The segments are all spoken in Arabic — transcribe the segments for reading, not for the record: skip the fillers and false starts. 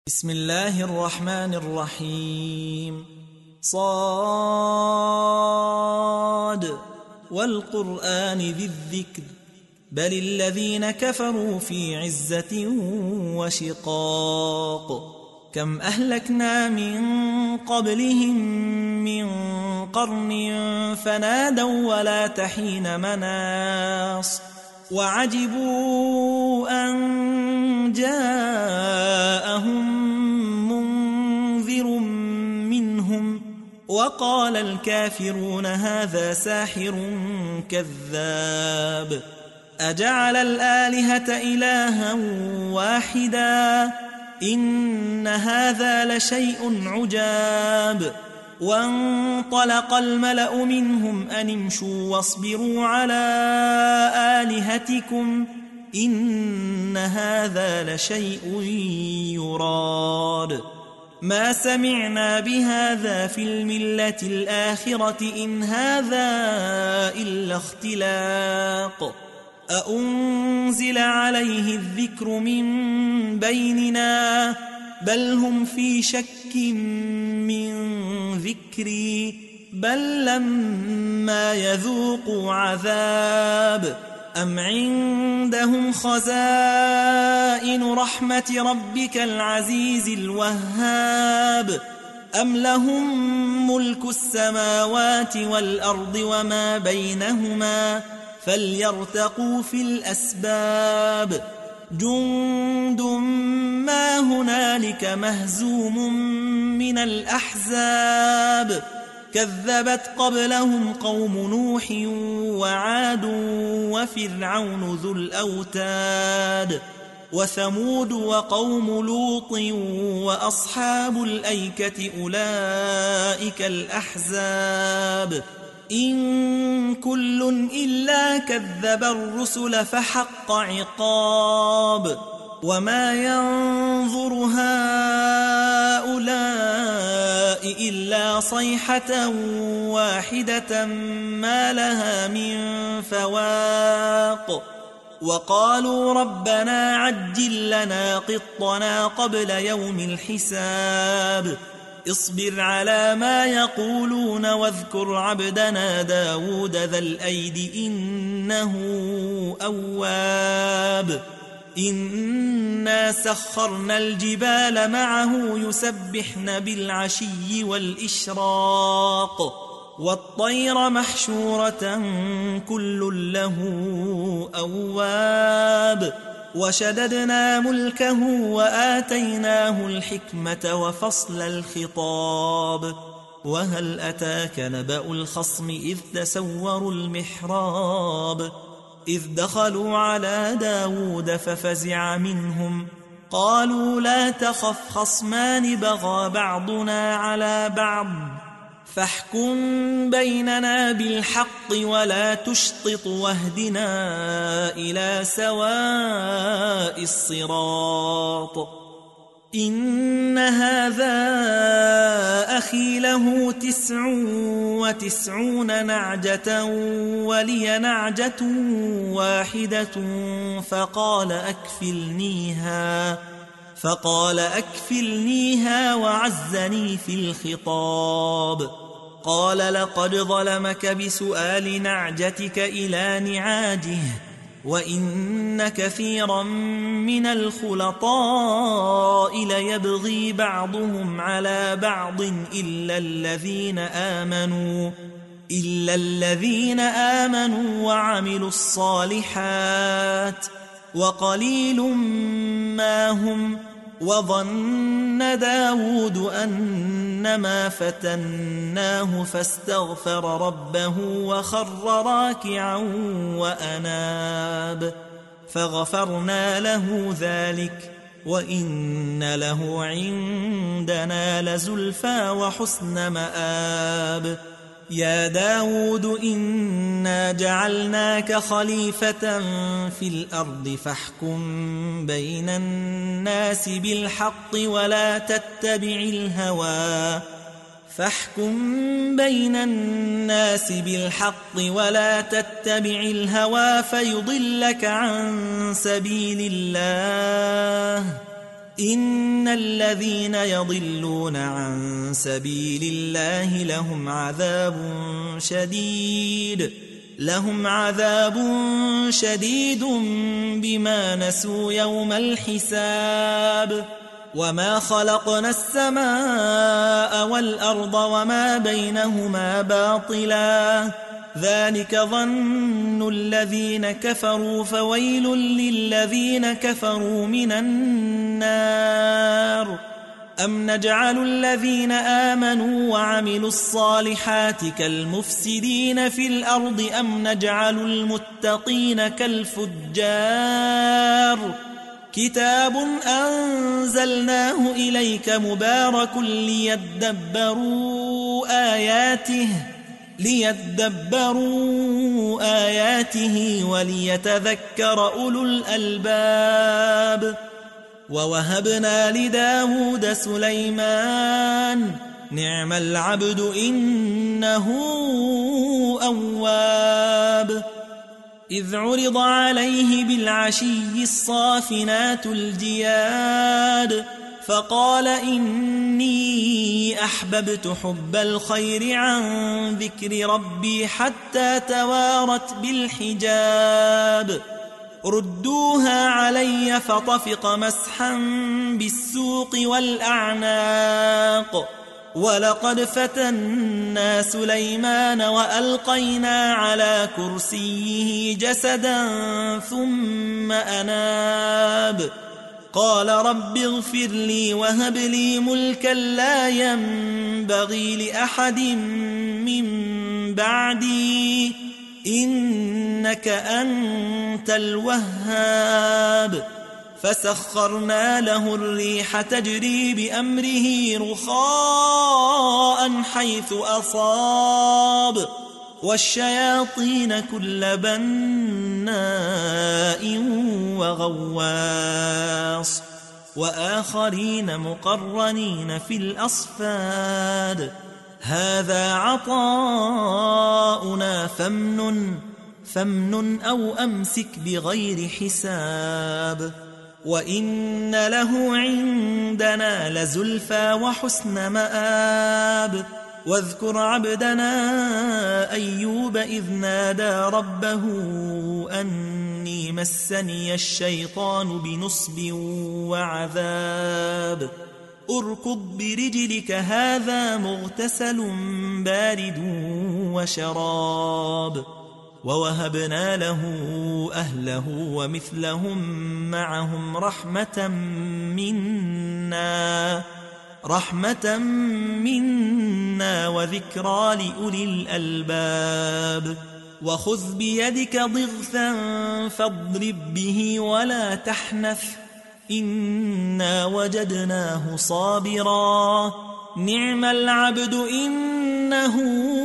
بسم الله الرحمن الرحيم صاد والقرآن ذي الذكر بل الذين كفروا في عزة وشقاق كم أهلكنا من قبلهم من قرن فنادوا ولا تحين مناص وعجبوا أن جاءهم منذر منهم وقال الكافرون هذا ساحر كذاب أجعل الآلهة إلها واحدا إن هذا لشيء عجاب وانطلق الملأ منهم أن امشوا واصبروا على آلهتكم إن هذا لشيء يراد ما سمعنا بهذا في الملة الآخرة إن هذا إلا اختلاق أأنزل عليه الذكر من بيننا بل هم في شك من ذكري بل لما يذوقوا عذاب أم عندهم خزائن رحمة ربك العزيز الوهاب أم لهم ملك السماوات والأرض وما بينهما فليرتقوا في الأسباب جند ما هنالك مهزوم من الأحزاب كذبت قبلهم قوم نوح وعاد وفرعون ذو الأوتاد وثمود وقوم لوط وأصحاب الأيكة أولئك الأحزاب إن كل إلا كذب الرسل فحق عقاب وما ينظر هؤلاء إلا صيحة واحدة ما لها من فواق وقالوا ربنا عجل لنا قطنا قبل يوم الحساب اصبر على ما يقولون واذكر عبدنا داود ذا الأيد إنه أواب إنا سخرنا الجبال معه يسبحن بالعشي والإشراق والطير محشورة كل له أواب وشددنا ملكه وآتيناه الحكمة وفصل الخطاب وهل أتاك نبأ الخصم إذ تسوروا المحراب إذ دخلوا على داود ففزع منهم قالوا لا تخف خصمان بغى بعضنا على بعض فاحكم بيننا بالحق ولا تشطط واهدنا إلى سواء الصراط إن هذا أخي له 99 نعجة ولي نعجة واحدة فقال أكفلنيها وعزني في الخطاب قال لقد ظلمك بسؤال نعجتك إلى نعاجه وإن كثيرا من الخلطاء ليبغي بعضهم على بعض إلا الذين آمنوا وعملوا الصالحات وقليل ما هم وظن داود أنما فتناه فاستغفر ربه وخر راكعا وأناب فغفرنا له ذلك وإن له عندنا لزلفى وحسن مآب يا داود إنا جعلناك خليفة في الأرض فاحكم بين الناس بالحق ولا تتبع الهوى فيضلك عن سبيل الله إن الذين يضلون عن سبيل الله لهم عذاب شديد بما نسوا يوم الحساب وما خلقنا السماء والأرض وما بينهما باطلا ذلك ظن الذين كفروا فويل للذين كفروا من النار أم نجعل الذين آمنوا وعملوا الصالحات كالمفسدين في الأرض أم نجعل المتقين كالفجار كتاب أنزلناه إليك مبارك ليدبروا آياته وليتذكر أولو الألباب ووهبنا لداود سليمان نعم العبد إنه أواب إذ عرض عليه بالعشي الصافنات الجياد فقال إني أحببت حب الخير عن ذكر ربي حتى توارت بالحجاب ردوها علي فطفق مسحا بالسوق والأعناق ولقد فتنا سليمان وألقينا على كرسيه جسدا ثم أناب قال رب اغفر لي وهب لي ملكا لا ينبغي لأحد من بعدي إنك أنت الوهاب فسخرنا له الريح تجري بأمره رخاء حيث أصاب والشياطين كل بناء وغواص وآخرين مقرنين في الأصفاد هذا عطاؤنا فامنن أو أمسك بغير حساب وإن له عندنا لزلفى وحسن مآب واذكر عبدنا أيوب إذ نادى ربه أني مسني الشيطان بنصب وعذاب اركض برجلك هذا مغتسل بارد وشراب ووهبنا له أهله ومثلهم معهم رحمة منا وذكرى لأولي الألباب وخذ بيدك ضغثا فاضرب به ولا تحنث إنا وجدناه صابرا نعم العبد إنه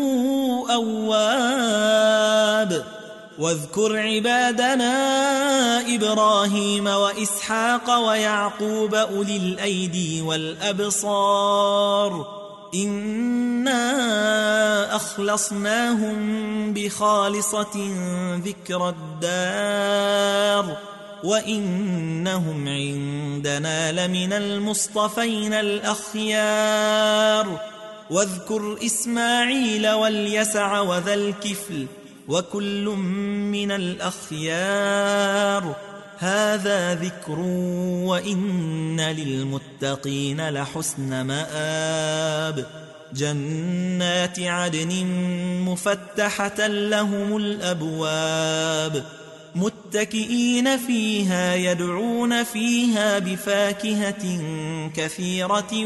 أواب واذكر عبادنا إبراهيم وإسحاق ويعقوب أولي الأيدي والأبصار إنا أخلصناهم بخالصة ذكر الدار وإنهم عندنا لمن المصطفين الأخيار واذكر إسماعيل واليسع وذا الكفل وكل من الأخيار هذا ذكر وإن للمتقين لحسن مآب جنات عدن مفتحة لهم الأبواب متكئين فيها يدعون فيها بفاكهة كثيرة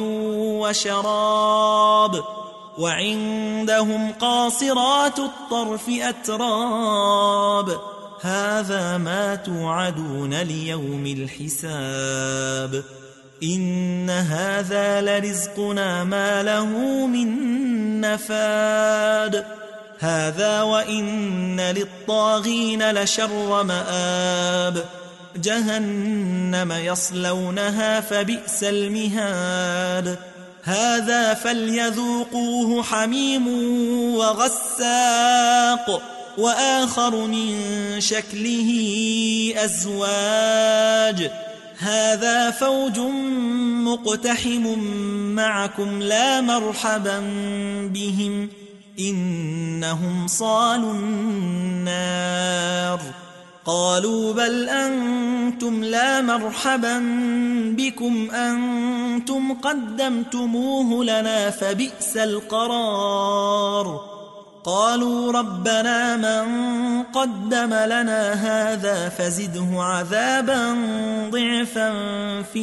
وشراب وعندهم قاصرات الطرف أتراب هذا ما توعدون ليوم الحساب إن هذا لرزقنا ما له من نفاد هذا وإن للطاغين لشر مآب جهنم يصلونها فبئس المهاد هذا فليذوقوه حميم وغساق وآخر من شكله أزواج هذا فوج مقتحم معكم لا مرحبا بهم إنهم صالوا النار قالوا بل أنتم لا مرحبا بكم أنتم قدمتموه لنا فبئس القرار قالوا ربنا من قدم لنا هذا فزده عذابا ضعفا في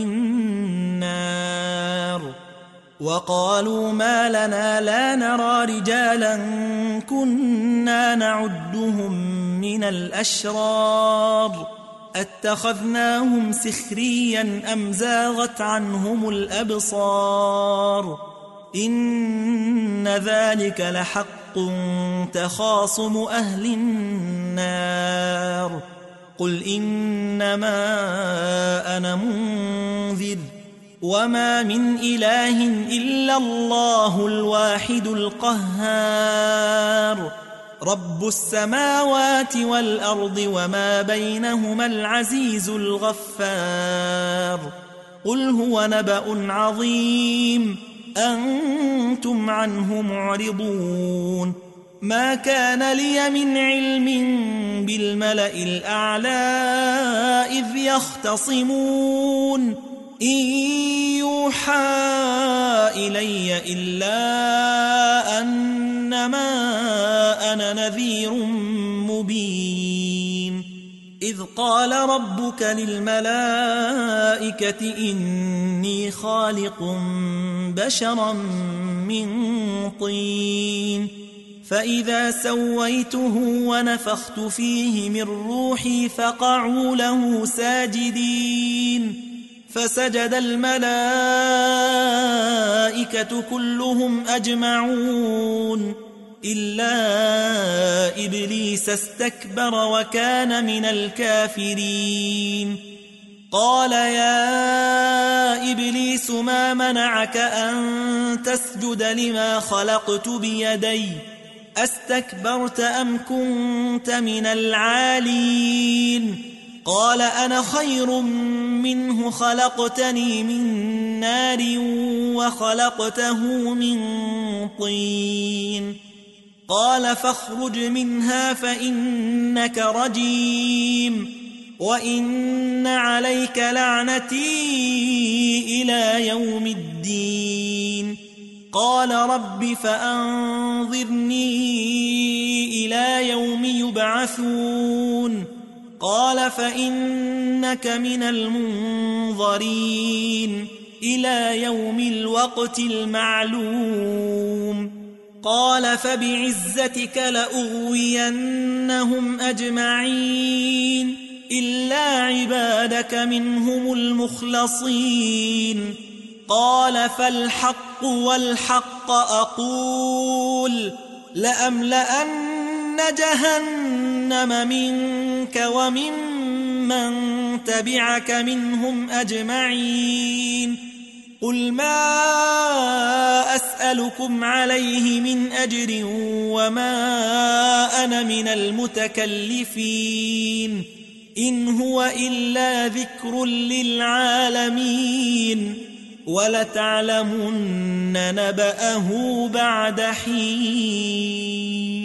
النار وقالوا ما لنا لا نرى رجالا كنا نعدهم من الأشرار اتخذناهم سخريا أم زاغت عنهم الأبصار إن ذلك لحق تخاصم أهل النار قل إنما أنا منذر وما من إله إلا الله الواحد القهار رب السماوات والأرض وما بينهما العزيز الغفار قل هو نبأ عظيم أنتم عنه معرضون ما كان لي من علم بالملأ الأعلى إذ يختصمون إن يوحى إلي إلا أنما أنا نذير مبين إذ قال ربك للملائكة إني خالق بشرا من طين فإذا سويته ونفخت فيه من روحي فقعوا له ساجدين فسجد الملائكة كلهم أجمعون إلا إبليس استكبر وكان من الكافرين قال يا إبليس ما منعك أن تسجد لما خلقت بيدي أستكبرت أم كنت من العالين قال أنا خير منه خلقتني من نار وخلقته من طين قال فاخرج منها فإنك رجيم وإن عليك لعنتي إلى يوم الدين قال رب فأنظرني إلى يوم يبعثون قال فإنك من المنظرين إلى يوم الوقت المعلوم قال فبعزتك لأغوينهم أجمعين إلا عبادك منهم المخلصين قال فالحق والحق أقول لأملأن جهنم منك وممن تبعك منهم أجمعين قل ما أسألكم عليه من أجر وما أنا من المتكلفين إن هو إلا ذكر للعالمين ولتعلمن نبأه بعد حين